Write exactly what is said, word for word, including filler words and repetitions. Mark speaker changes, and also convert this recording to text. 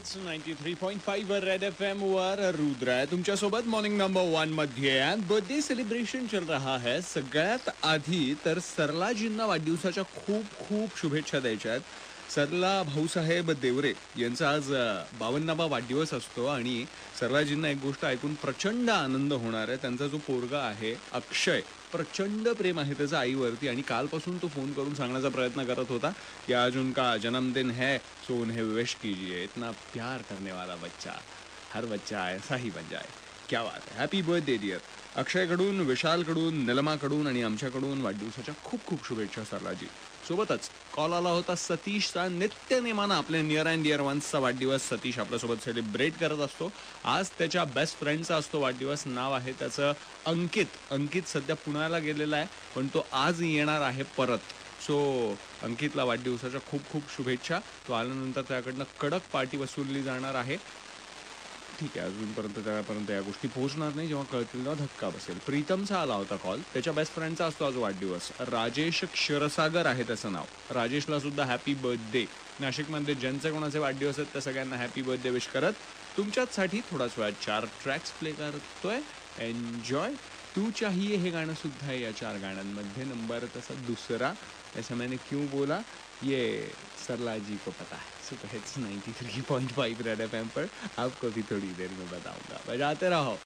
Speaker 1: Hits ninety three point five वर red FM वर रुद्र आहे तुमच्यासोबत मॉर्निंग नंबर वन मध्ये. अँड बर्थडे सेलिब्रेशन चल रहा है. सगळ्यात आधी तर सरलाजींना वाढदिवसाच्या खूप खूप शुभेच्छा द्यायच्या आहेत. सरला भाऊसाहेब देवरे यांचा आज बावन्नावा वाढदिवस असतो आणि सरलाजींना एक गोष्ट ऐकून प्रचंड आनंद होणार आहे. त्यांचा जो पोरगा आहे अक्षय, प्रचंड प्रेम आहे त्याचा आईवरती आणि कालपासून तो फोन करून सांगण्याचा प्रयत्न करत होता की आज उनका जन्मदिन है सो उन्हें विश कीजिए. इतना प्यार करने वाला बच्चा, हर बच्चा ऐसा ही बन जाए. क्या बात है. Happy birthday dear. अक्षयकडून, विशालकडून, निलमाकडून आणि आमच्याकडून वाढदिवसाच्या खूप खूप शुभेच्छा सरलाजी. सोबतच कॉल आला होता सतीशचा. नित्यनेमानं आपल्या नियर अँड डिअर वन्सचा वाढदिवस सतीश आपल्यासोबत सेलिब्रेट करत असतो. आज त्याच्या बेस्ट फ्रेंडचा असतो वाढदिवस. नाव आहे त्याचं अंकित. अंकित सध्या पुण्याला गेलेला आहे पण तो आज येणार आहे परत. सो अंकितला वाढदिवसाच्या खूप खूप शुभेच्छा. तो आल्यानंतर त्याकडनं कडक पार्टी वसूलली जाणार आहे. ठीक आहे, अजूनपर्यंत त्यापर्यंत या गोष्टी पोहोचणार नाही. जेव्हा कळतील तेव्हा धक्का बसेल. प्रीतमचा आला होता कॉल. त्याच्या बेस्ट फ्रेंडचा असतो आज वाढदिवस. राजेश क्षीरसागर आहे त्याचं नाव. राजेशला सुद्धा हॅपी बर्थडे. नाशिकमध्ये ज्यांचे कोणाचे वाढदिवस आहेत त्या सगळ्यांना हॅपी बर्थडे विश करत तुमच्याचसाठी थोडाच वेळात चार ट्रॅक्स प्ले करतोय. एन्जॉय. तू चाहिए हे गाणं सुद्धा आहे या चार गाण्यांमध्ये. नंबर तसा दुसरा. ऐसा मैंने क्यों बोला ये सरला जी को पता है. Super hits ninety three point five red FM पर आपको भी थोड़ी देर में बताऊंगा. बजाते रहो.